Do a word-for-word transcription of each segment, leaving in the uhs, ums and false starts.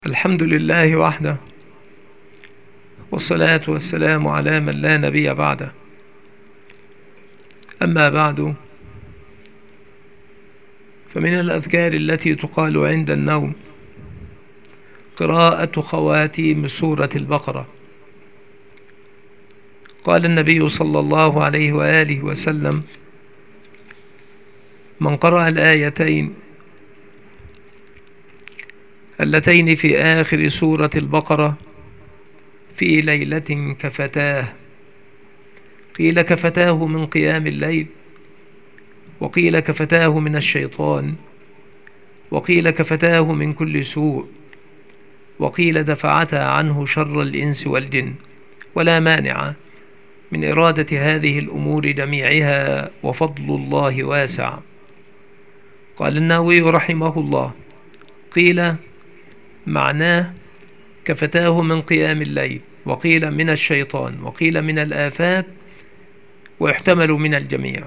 الحمد لله وحده، والصلاة والسلام على من لا نبي بعده. أما بعد، فمن الأذكار التي تقال عند النوم قراءة خواتيم سورة البقرة. قال النبي صلى الله عليه وآله وسلم: من قرأ الآيتين اللتين في آخر سورة البقرة في ليلة كفتاه، قيل كفتاه من قيام الليل، وقيل كفتاه من الشيطان، وقيل كفتاه من كل سوء، وقيل دفعتا عنه شر الإنس والجن، ولا مانع من إرادة هذه الأمور جميعها، وفضل الله واسع. قال النووي رحمه الله: قيل معناه كفتاه من قيام الليل، وقيل من الشيطان، وقيل من الآفات، ويحتمل من الجميع.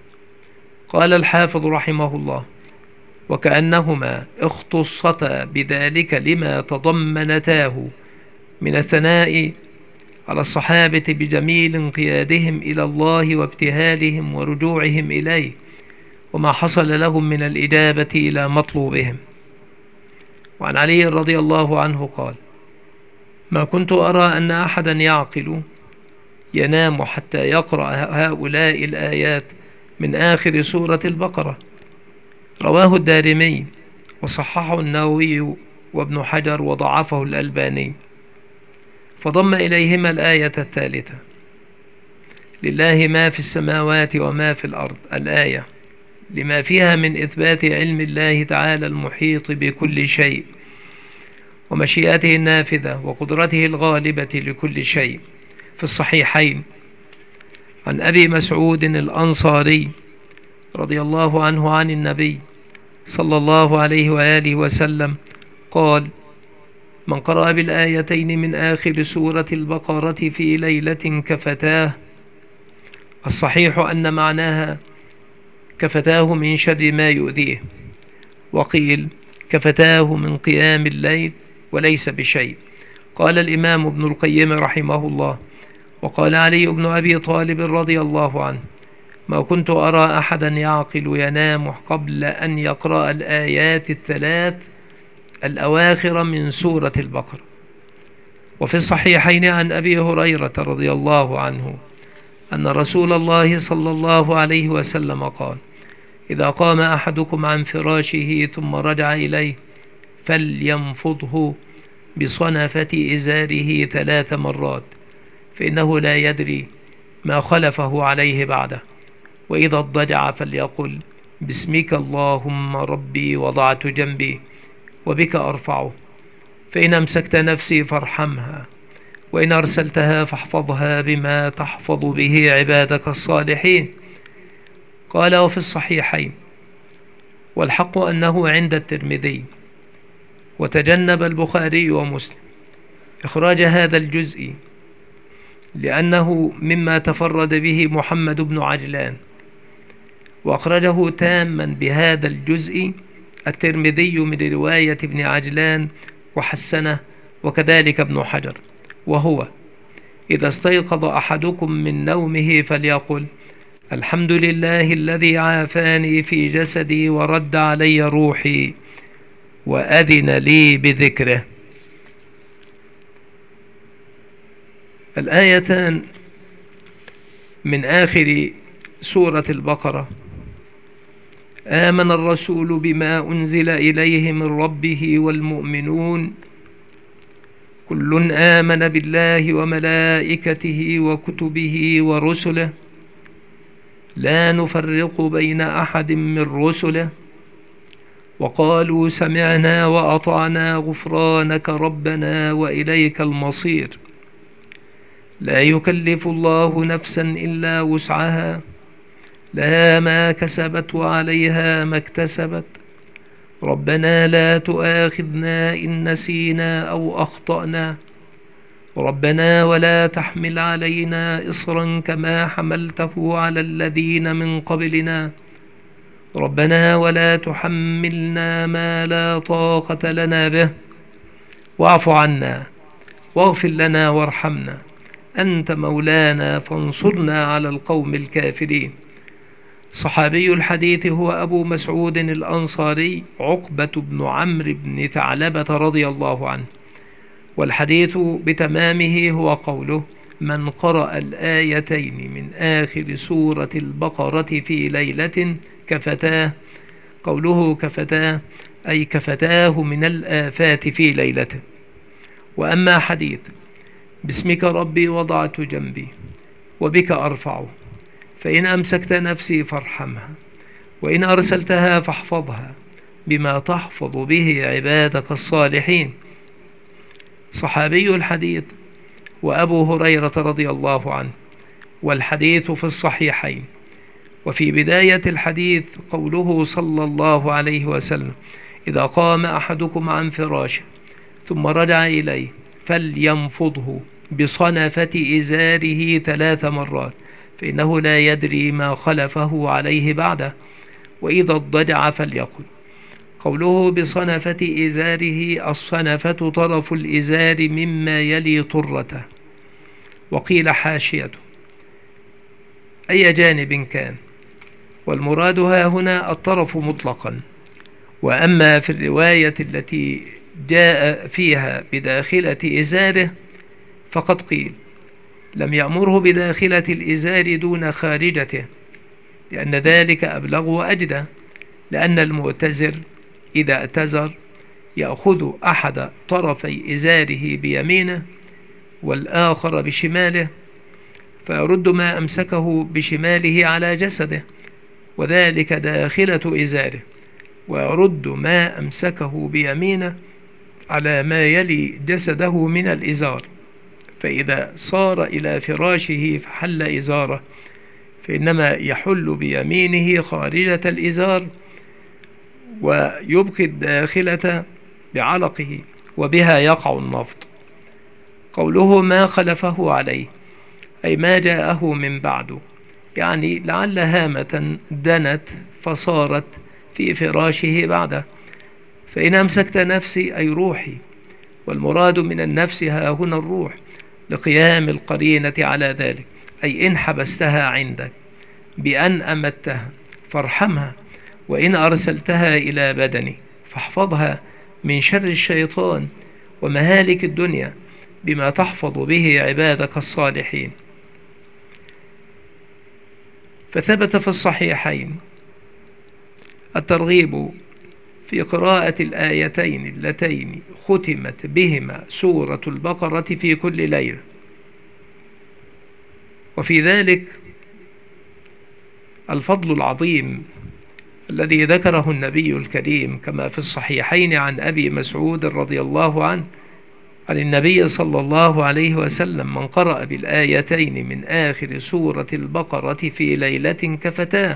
قال الحافظ رحمه الله: وكأنهما اختصتا بذلك لما تضمنتاه من الثناء على الصحابة بجميل انقيادهم إلى الله وابتهالهم ورجوعهم إليه، وما حصل لهم من الإجابة إلى مطلوبهم. وعن علي رضي الله عنه قال: ما كنت أرى أن أحدا يعقل ينام حتى يقرأ هؤلاء الآيات من آخر سورة البقرة. رواه الدارمي وصححه النووي وابن حجر وضعفه الألباني، فضم إليهما الآية الثالثة: لله ما في السماوات وما في الأرض، الآية، لما فيها من إثبات علم الله تعالى المحيط بكل شيء، ومشيئته النافذة، وقدرته الغالبة لكل شيء. في الصحيحين عن أبي مسعود الأنصاري رضي الله عنه عن النبي صلى الله عليه وآله وسلم قال: من قرأ بالآيتين من آخر سورة البقرة في ليلة كفتاه. الصحيح أن معناها كفتاه من شر ما يؤذيه، وقيل كفتاه من قيام الليل وليس بشيء. قال الإمام ابن القيم رحمه الله: وقال علي بن أبي طالب رضي الله عنه: ما كنت أرى أحدا يعقل ينام قبل أن يقرأ الآيات الثلاث الأواخر من سورة البقرة. وفي الصحيحين عن أبي هريرة رضي الله عنه أن رسول الله صلى الله عليه وسلم قال: إذا قام أحدكم عن فراشه ثم رجع إليه فلينفضه بصنفة إزاره ثلاث مرات، فإنه لا يدري ما خلفه عليه بعده. وإذا اضطجع فليقل: باسمك اللهم ربي وضعت جنبي وبك أرفعه، فإن أمسكت نفسي فارحمها، وإن أرسلتها فاحفظها بما تحفظ به عبادك الصالحين. قال: وفي الصحيحين: والحق أنه عند الترمذي، وتجنب البخاري ومسلم إخراج هذا الجزء لأنه مما تفرد به محمد بن عجلان، وأخرجه تاما بهذا الجزء الترمذي من رواية ابن عجلان وحسنه، وكذلك ابن حجر، وهو: إذا استيقظ أحدكم من نومه فليقل: الحمد لله الذي عافاني في جسدي ورد علي روحي وأذن لي بذكره. الآيتان من آخر سورة البقرة: آمن الرسول بما أنزل إليه من ربه والمؤمنون كل آمن بالله وملائكته وكتبه ورسله لا نفرق بين أحد من رسله وقالوا سمعنا وأطعنا غفرانك ربنا وإليك المصير. لا يكلف الله نفسا إلا وسعها، لها ما كسبت وعليها ما اكتسبت، ربنا لا تؤاخذنا إن نسينا أو أخطأنا، ربنا ولا تحمل علينا إصرا كما حملته على الذين من قبلنا، ربنا ولا تحملنا ما لا طاقة لنا به، واعف عنا واغفر لنا وارحمنا، أنت مولانا فانصرنا على القوم الكافرين. صحابي الحديث هو أبو مسعود الأنصاري عقبة بن عمرو بن ثعلبة رضي الله عنه. والحديث بتمامه هو قوله: من قرأ الآيتين من آخر سورة البقرة في ليلة كفتاه. قوله كفتاه أي كفتاه من الآفات في ليلته. وأما حديث باسمك ربي وضعت جنبي وبك أرفعه، فإن أمسكت نفسي فارحمها، وإن أرسلتها فاحفظها بما تحفظ به عبادك الصالحين. صحابي الحديث وأبو هريرة رضي الله عنه، والحديث في الصحيحين. وفي بداية الحديث قوله صلى الله عليه وسلم: إذا قام أحدكم عن فراشه ثم رجع إليه فلينفضه بصنفة إزاره ثلاث مرات، فإنه لا يدري ما خلفه عليه بعده، وإذا اضطجع فليقل. قوله بصنفة إزاره، الصنفة طرف الإزار مما يلي طرته. وقيل حاشيته، أي جانب كان، والمراد ها هنا الطرف مطلقا. وأما في الرواية التي جاء فيها بداخلة إزاره فقد قيل لم يأمره بداخلة الإزار دون خارجته، لأن ذلك أبلغ وأجدى، لأن المؤتزر إذا اعتزر يأخذ أحد طرفي إزاره بيمينه والآخر بشماله، فيرد ما أمسكه بشماله على جسده وذلك داخلة إزاره، ويرد ما أمسكه بيمينه على ما يلي جسده من الإزار. فإذا صار إلى فراشه فحل إزاره، فإنما يحل بيمينه خارجة الإزار ويبقي الداخلة بعلقه، وبها يقع النفض. قوله ما خلفه عليه أي ما جاءه من بعده، يعني لعل هامة دنت فصارت في فراشه بعده. فإن أمسكت نفسي أي روحي، والمراد من النفس ها هنا الروح، لقيام القرينة على ذلك، أي إن حبستها عندك بأن أمتها فارحمها، وإن أرسلتها إلى بدني فاحفظها من شر الشيطان ومهالك الدنيا بما تحفظ به عبادك الصالحين. فثبت في الصحيحين الترغيب في قراءة الآيتين اللتين ختمت بهما سورة البقرة في كل ليلة، وفي ذلك الفضل العظيم الذي ذكره النبي الكريم كما في الصحيحين عن أبي مسعود رضي الله عنه عن النبي صلى الله عليه وسلم: من قرأ بالآيتين من آخر سورة البقرة في ليلة كفتاه.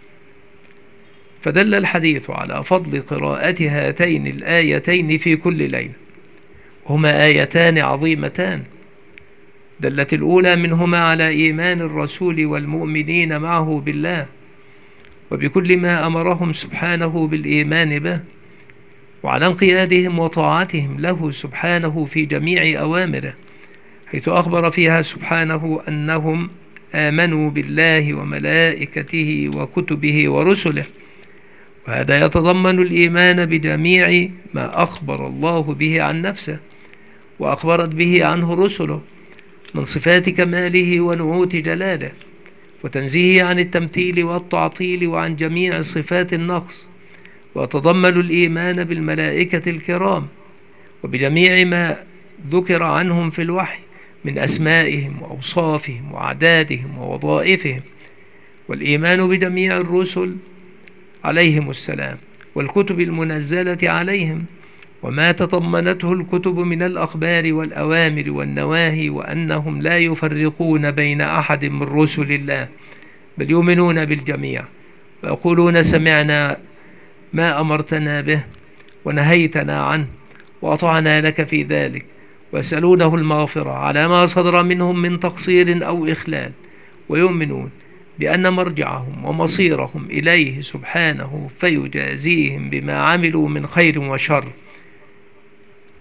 فدل الحديث على فضل قراءة هاتين الآيتين في كل ليلة، وهما آيتان عظيمتان. دلت الأولى منهما على إيمان الرسول والمؤمنين معه بالله وبكل ما أمرهم سبحانه بالإيمان به، وعلى انقيادهم وطاعتهم له سبحانه في جميع أوامره، حيث أخبر فيها سبحانه أنهم آمنوا بالله وملائكته وكتبه ورسله. وهذا يتضمن الإيمان بجميع ما أخبر الله به عن نفسه وأخبرت به عنه رسله من صفات كماله ونعوت جلاله، وتنزيهه عن التمثيل والتعطيل وعن جميع صفات النقص. ويتضمن الإيمان بالملائكة الكرام وبجميع ما ذكر عنهم في الوحي من أسمائهم وأوصافهم وأعدادهم ووظائفهم، والإيمان بجميع الرسل عليهم السلام والكتب المنزلة عليهم وما تضمنته الكتب من الأخبار والأوامر والنواهي، وأنهم لا يفرقون بين أحد من رسل الله بل يؤمنون بالجميع، ويقولون سمعنا ما أمرتنا به ونهيتنا عنه وأطعنا لك في ذلك، ويسألونه المغفرة على ما صدر منهم من تقصير أو إخلال، ويؤمنون بأن مرجعهم ومصيرهم إليه سبحانه فيجازيهم بما عملوا من خير وشر.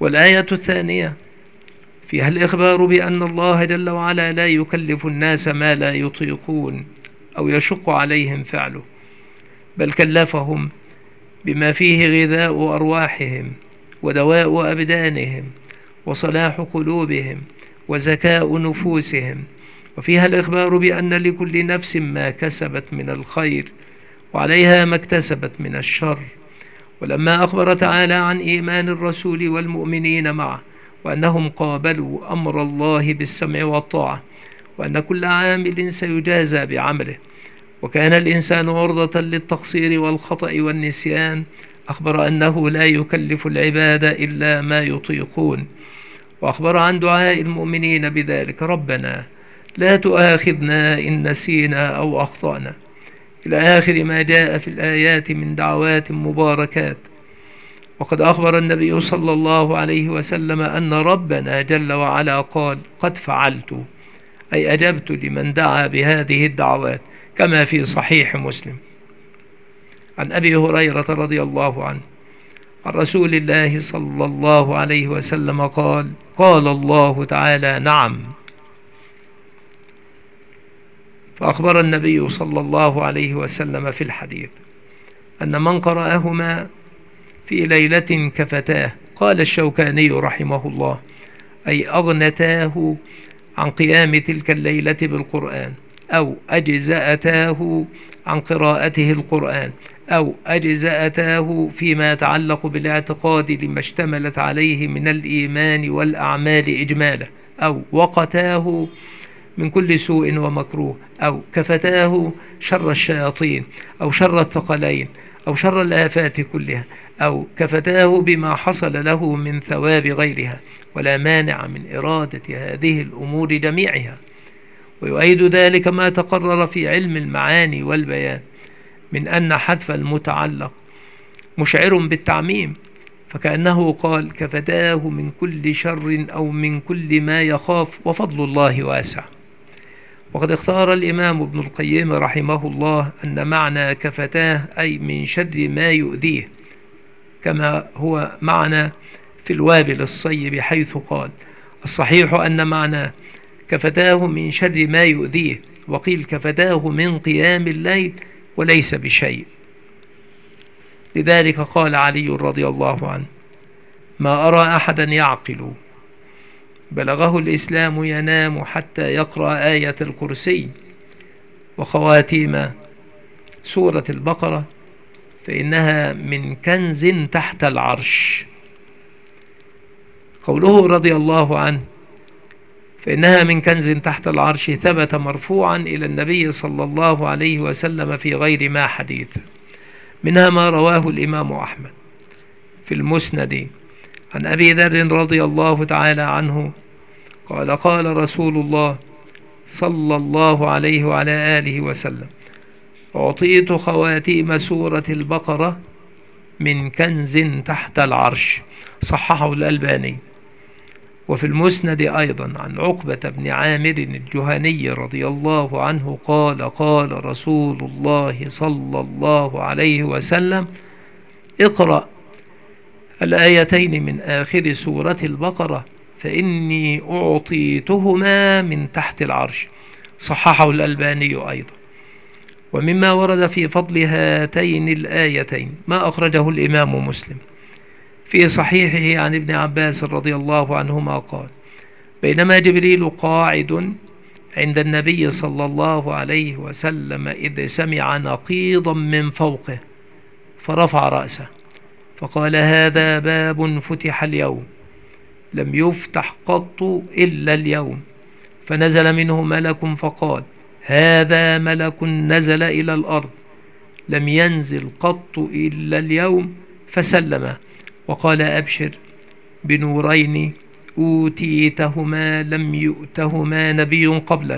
والآية الثانية فيها الإخبار بأن الله جل وعلا لا يكلف الناس ما لا يطيقون أو يشق عليهم فعله، بل كلفهم بما فيه غذاء أرواحهم ودواء أبدانهم وصلاح قلوبهم وزكاء نفوسهم. وفيها الإخبار بأن لكل نفس ما كسبت من الخير وعليها ما اكتسبت من الشر. ولما أخبر تعالى عن إيمان الرسول والمؤمنين معه وأنهم قابلوا أمر الله بالسمع والطاعة، وأن كل عامل سيجازى بعمله، وكان الإنسان عرضة للتقصير والخطأ والنسيان، أخبر أنه لا يكلف العباد إلا ما يطيقون. وأخبر عن دعاء المؤمنين بذلك: ربنا لا تؤاخذنا إن نسينا أو أخطأنا، إلى آخر ما جاء في الآيات من دعوات مباركات. وقد أخبر النبي صلى الله عليه وسلم أن ربنا جل وعلا قال: قد فعلت، أي أجبت لمن دعا بهذه الدعوات، كما في صحيح مسلم عن أبي هريرة رضي الله عنه عن رسول الله صلى الله عليه وسلم قال: قال الله تعالى: نعم. فأخبر النبي صلى الله عليه وسلم في الحديث أن من قرأهما في ليلة كفتاه، قال الشوكاني رحمه الله، أي أغنتاه عن قيام تلك الليلة بالقرآن، أو أجزأتاه عن قراءته القرآن، أو أجزأتاه فيما يتعلق بالاعتقاد لما اشتملت عليه من الإيمان والأعمال إجمالا، أو وقتاه من كل سوء ومكروه، أو كفتاه شر الشياطين أو شر الثقلين أو شر الآفات كلها، أو كفتاه بما حصل له من ثواب غيرها، ولا مانع من إرادة هذه الأمور جميعها. ويؤيد ذلك ما تقرر في علم المعاني والبيان من أن حذف المتعلق مشعر بالتعميم، فكأنه قال: كفتاه من كل شر أو من كل ما يخاف، وفضل الله واسع. وقد اختار الإمام ابن القيم رحمه الله أن معنى كفتاه أي من شر ما يؤذيه، كما هو معنى في الوابل الصيب حيث قال: الصحيح أن معنى كفتاه من شر ما يؤذيه، وقيل كفتاه من قيام الليل وليس بشيء. لذلك قال علي رضي الله عنه: ما أرى أحدا يعقل بلغه الإسلام ينام حتى يقرأ آية الكرسي وخواتيم سورة البقرة، فإنها من كنز تحت العرش. قوله رضي الله عنه فإنها من كنز تحت العرش ثبت مرفوعا إلى النبي صلى الله عليه وسلم في غير ما حديث، منها ما رواه الإمام أحمد في المسند عن أبي ذر رضي الله تعالى عنه قال: قال رسول الله صلى الله عليه وعلى آله وسلم: أعطيت خواتيم سورة البقرة من كنز تحت العرش، صححه الألباني. وفي المسند أيضا عن عقبة بن عامر الجهني رضي الله عنه قال: قال رسول الله صلى الله عليه وسلم: اقرأ الآيتين من آخر سورة البقرة فإني أعطيتهما من تحت العرش، صححه الألباني أيضا. ومما ورد في فضل هاتين الآيتين ما أخرجه الإمام مسلم في صحيحه عن ابن عباس رضي الله عنهما قال: بينما جبريل قاعد عند النبي صلى الله عليه وسلم إذ سمع نقيضا من فوقه فرفع رأسه فقال: هذا باب فتح اليوم لم يفتح قط إلا اليوم. فنزل منه ملك فقال: هذا ملك نزل إلى الأرض لم ينزل قط إلا اليوم، فسلم وقال: أبشر بنورين أوتيتهما لم يؤتهما نبي قبلك،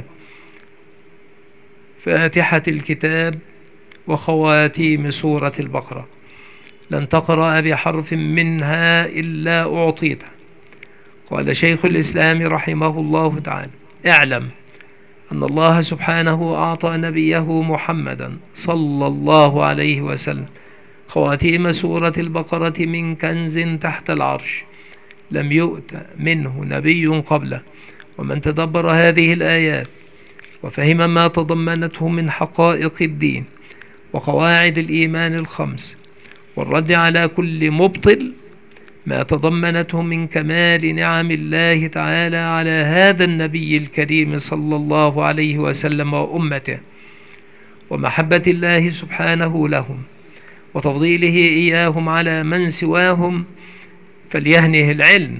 فاتحة الكتاب وخواتيم سورة البقرة، لن تقرأ بحرف منها إلا أعطيته. قال شيخ الإسلام رحمه الله تعالى: اعلم أن الله سبحانه أعطى نبيه محمدا صلى الله عليه وسلم خواتيم سورة البقرة من كنز تحت العرش لم يؤت منه نبي قبله. ومن تدبر هذه الآيات وفهم ما تضمنته من حقائق الدين وقواعد الإيمان الخمس والرد على كل مبطل ما تضمنته من كمال نعم الله تعالى على هذا النبي الكريم صلى الله عليه وسلم وأمته، ومحبة الله سبحانه لهم وتفضيله إياهم على من سواهم، فليهنه العلم.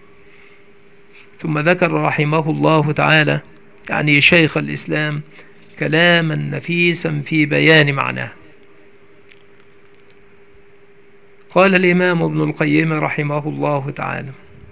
ثم ذكر رحمه الله تعالى يعني شيخ الإسلام كلاما نفيسا في بيان معناه. قال الإمام ابن القيم رحمه الله تعالى: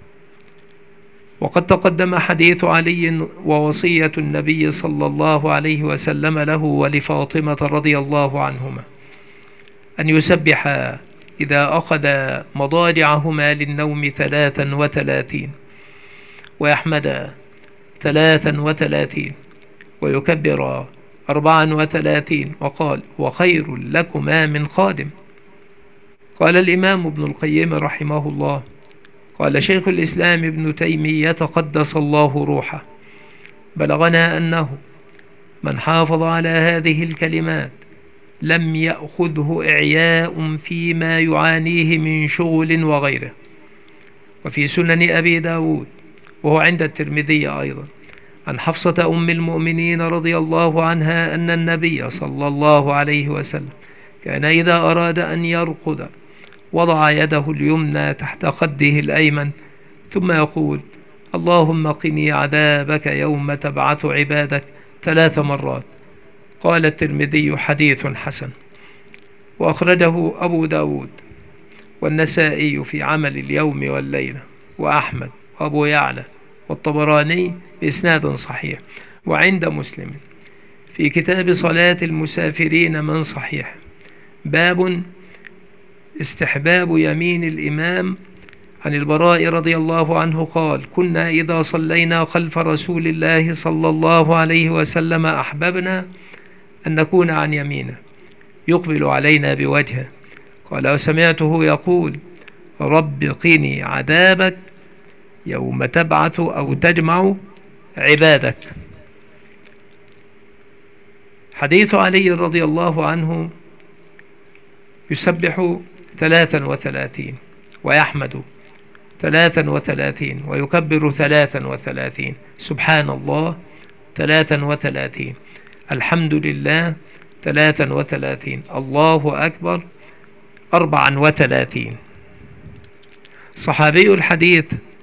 وقد تقدم حديث علي ووصية النبي صلى الله عليه وسلم له ولفاطمة رضي الله عنهما أن يسبحا إذا أخذ مضاجعهما للنوم ثلاثا وثلاثين، ويحمدا ثلاثا وثلاثين، ويكبر أربعا وثلاثين، وقال: وخير لكما من خادم. قال الإمام ابن القيم رحمه الله: قال شيخ الإسلام ابن تيمية قدس الله روحه: بلغنا أنه من حافظ على هذه الكلمات لم يأخذه إعياء فيما يعانيه من شغل وغيره. وفي سنن أبي داود وهو عند الترمذي أيضا عن حفصة أم المؤمنين رضي الله عنها أن النبي صلى الله عليه وسلم كان إذا أراد أن يرقد وضع يده اليمنى تحت خده الأيمن ثم يقول: اللهم قني عذابك يوم تبعث عبادك ثلاث مرات. قال الترمذي: حديث حسن. وأخرجه أبو داود والنسائي في عمل اليوم والليلة، وأحمد وأبو يعلى والطبراني بإسناد صحيح. وعند مسلم في كتاب صلاة المسافرين من صحيح باب استحباب يمين الإمام عن البراء رضي الله عنه قال: كنا إذا صلينا خلف رسول الله صلى الله عليه وسلم أحببنا أن نكون عن يمينه يقبل علينا بوجهه. قال: وسمعته يقول: رب قني عذابك يوم تبعث أو تجمع عبادك. حديث علي رضي الله عنه: يسبح ثلاثا وثلاثين، ويحمد ثلاثا وثلاثين، ويكبر ثلاثا وثلاثين، سبحان الله ثلاثا وثلاثين، الحمد لله ثلاثا وثلاثين، الله أكبر أربعا وثلاثين. صحابي الحديث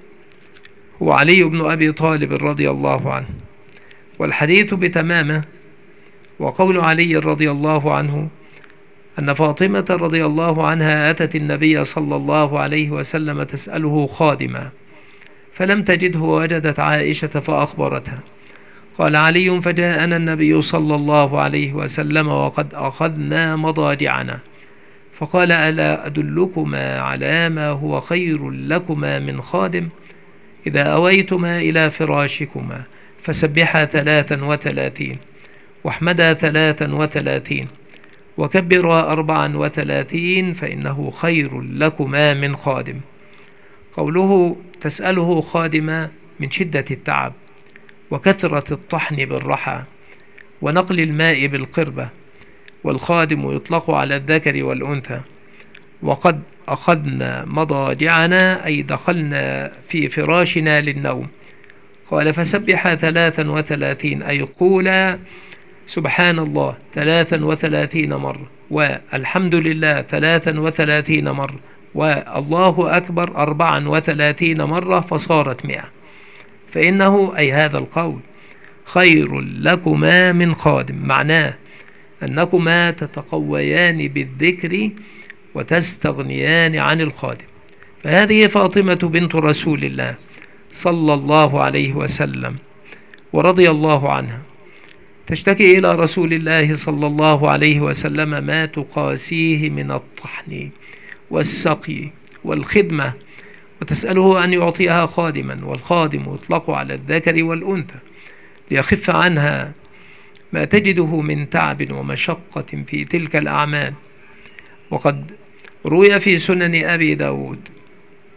هو علي بن أبي طالب رضي الله عنه، والحديث بتمامه. وقول علي رضي الله عنه أن فاطمة رضي الله عنها أتت النبي صلى الله عليه وسلم تسأله خادما فلم تجده ووجدت عائشة فأخبرتها. قال علي: فجاءنا النبي صلى الله عليه وسلم وقد أخذنا مضاجعنا، فقال: ألا أدلكما على ما هو خير لكما من خادم؟ إذا أويتما إلى فراشكما فسبحا ثلاثا وثلاثين، واحمدا ثلاثا وثلاثين، وكبرا أربعا وثلاثين، فإنه خير لكما من خادم. قوله تسأله خادما من شدة التعب وكثرة الطحن بالرحى ونقل الماء بالقربة، والخادم يطلق على الذكر والأنثى. وقد أخذنا مضاجعنا أي دخلنا في فراشنا للنوم. قال: فسبح ثلاثا وثلاثين أي قولا سبحان الله ثلاثا وثلاثين مرة، والحمد لله ثلاثا وثلاثين مرة، والله أكبر أربعا وثلاثين مرة، فصارت مئة. فإنه أي هذا القول خير لكما من خادم، معناه أنكما تتقويان بالذكر وتستغنيان عن الخادم. فهذه فاطمة بنت رسول الله صلى الله عليه وسلم ورضي الله عنها تشتكي إلى رسول الله صلى الله عليه وسلم ما تقاسيه من الطحن والسقي والخدمة، وتسأله أن يعطيها خادما، والخادم يطلق على الذكر والأنثى، ليخف عنها ما تجده من تعب ومشقة في تلك الأعمال. وقد روي في سنن أبي داود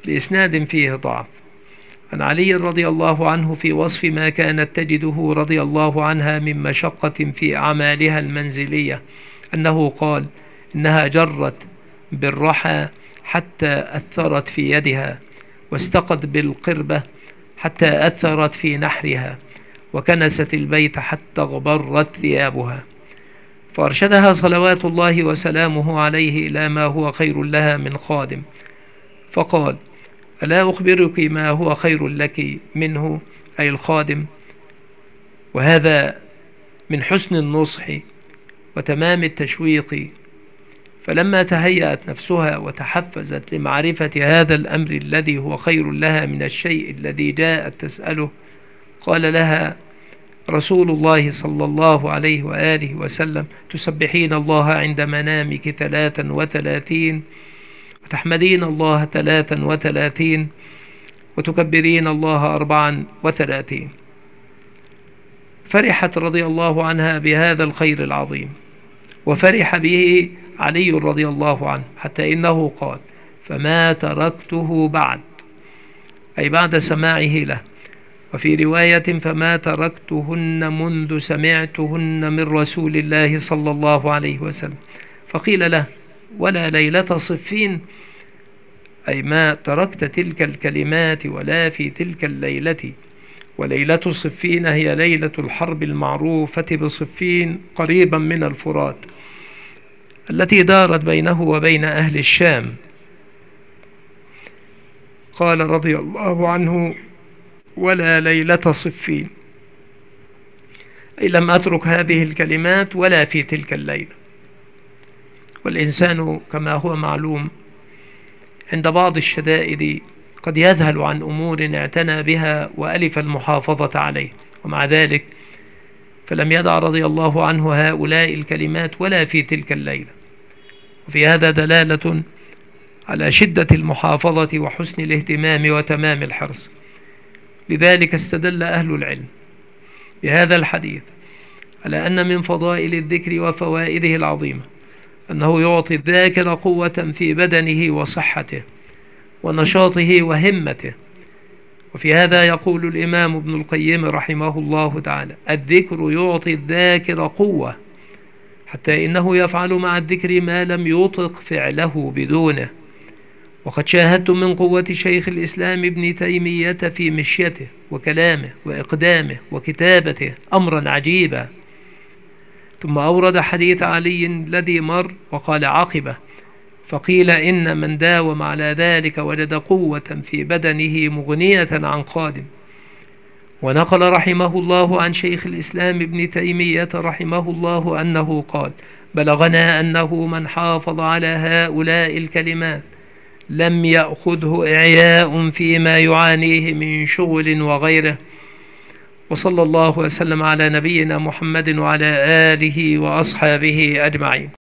بإسناد فيه ضعف. عن علي رضي الله عنه في وصف ما كانت تجده رضي الله عنها من مشقة في أعمالها المنزلية أنه قال: إنها جرت بالرحى حتى أثرت في يدها، واستقت بالقربة حتى أثرت في نحرها، وكنست البيت حتى اغبرت ثيابها. فأرشدها صلوات الله وسلامه عليه إلى ما هو خير لها من خادم، فقال: ألا أخبرك ما هو خير لك منه، أي الخادم؟ وهذا من حسن النصح وتمام التشويق. فلما تهيأت نفسها وتحفزت لمعرفة هذا الأمر الذي هو خير لها من الشيء الذي جاءت تسأله، قال لها رسول الله صلى الله عليه وآله وسلم: تسبحين الله عند منامك ثلاثا وثلاثين، وتحمدين الله ثلاثا وثلاثين، وتكبرين الله أربعا وثلاثين. فرحت رضي الله عنها بهذا الخير العظيم، وفرح به علي رضي الله عنه، حتى إنه قال: فما تركته بعد، أي بعد سماعه له. وفي رواية: فما تركتهن منذ سمعتهن من رسول الله صلى الله عليه وسلم. فقيل له: ولا ليلة صفين؟ أي ما تركت تلك الكلمات ولا في تلك الليلة. وليلة صفين هي ليلة الحرب المعروفة بصفين قريبا من الفرات، التي دارت بينه وبين أهل الشام. قال رضي الله عنه: ولا ليلة صفين، أي لم أترك هذه الكلمات ولا في تلك الليلة. والإنسان كما هو معلوم عند بعض الشدائد قد يذهل عن أمور اعتنى بها وألف المحافظة عليه، ومع ذلك فلم يدع رضي الله عنه هؤلاء الكلمات ولا في تلك الليلة. وفي هذا دلالة على شدة المحافظة وحسن الاهتمام وتمام الحرص. لذلك استدل أهل العلم بهذا الحديث على أن من فضائل الذكر وفوائده العظيمة أنه يعطي الذاكر قوة في بدنه وصحته ونشاطه وهمته. وفي هذا يقول الإمام ابن القيم رحمه الله تعالى: الذكر يعطي الذاكر قوة، حتى إنه يفعل مع الذكر ما لم يطق فعله بدونه. وقد شاهدت من قوة شيخ الإسلام ابن تيمية في مشيته وكلامه وإقدامه وكتابته أمرا عجيبا. ثم أورد حديث علي الذي مر وقال عقبه: فقيل إن من داوم على ذلك وجد قوة في بدنه مغنية عن قادم. ونقل رحمه الله عن شيخ الإسلام ابن تيمية رحمه الله أنه قال: بلغنا أنه من حافظ على هؤلاء الكلمات لم يأخذه إعياء فيما يعانيه من شغل وغيره. وصلى الله وسلم على نبينا محمد وعلى آله وأصحابه أجمعين.